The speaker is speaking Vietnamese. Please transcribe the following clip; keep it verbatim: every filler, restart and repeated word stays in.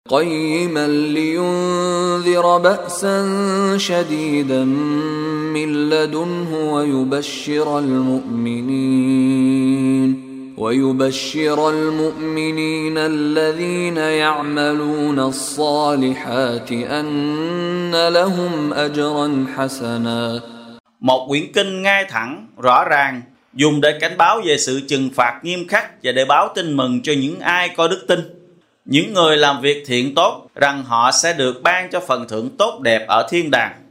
قيما لينذر بأسا شديدا من لدنه ويبشر المؤمنين ويبشر المؤمنين الذين يعملون الصالحات أن لهم أجرا حسنا. Một quyển kinh ngay thẳng, rõ ràng, dùng để cảnh báo về sự trừng phạt nghiêm khắc và để báo tin mừng cho những ai có đức tin. Những người làm việc thiện tốt rằng họ sẽ được ban cho phần thưởng tốt đẹp ở thiên đàng.